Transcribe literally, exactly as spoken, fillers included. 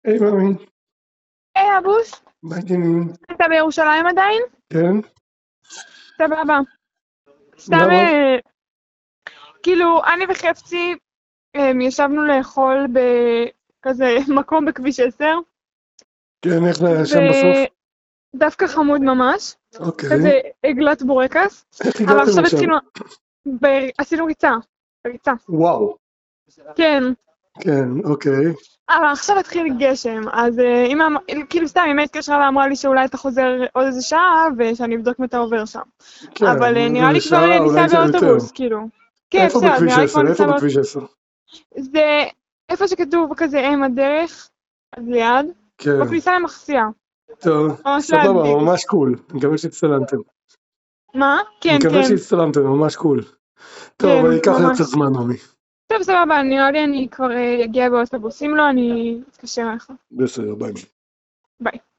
היי מאמי, היי אבוש, מה העניינים? אתה בירושלים עדיין? כן? סבבה. סתם, למה? אה, כאילו, אני וחפצי אה, ישבנו לאכול בכזה מקום בכביש עשר, כן, איך זה היה שם בסוף? ודווקא חמוד ממש, אוקיי. כזה עגלת בורקס, איך אבל הגעתם עכשיו לשם? התחילו, ב... עשינו ריצה, ריצה, וואו. כן, כן, אוקיי. אבל עכשיו התחיל גשם, אז אה, אמא, אמ- כאילו סתם, אמא התקשרה ואמרה לי שאולי אתה חוזר עוד איזה שעה, ושאני אבדוק אם אתה עובר שם. כן, אבל אה, נראה זה לי כבר שעה, אה, ניסע אולי קצת יותר. באוטובוס, כאילו. כן, איפה בסדר, אז בכביש נראה לי עשר? כבר איפה ניסע באוטובוס. בכביש עשר? זה איפה שכתוב כזה אם הדרך, אז ליד, כן. בכניסה למחסיה, טוב, ממש סבבה, ליד. ממש קול. אני מקווה שהצטלמתם. מה? אני כן, מקווה כן, שהצטלמתם, ממש קול. טוב, כן, אבל ייקח לי ממש. קצת זמן, נעמי. טוב, סבבה, נראה לי אני כבר אה, אגיע באוטובוס. אם לא, אני אתקשר אליך. בסדר, ביי. ביי.